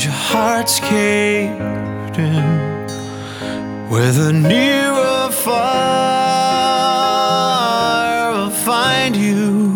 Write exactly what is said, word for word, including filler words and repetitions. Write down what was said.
your heart's caved in, whether near or far, I'll find you.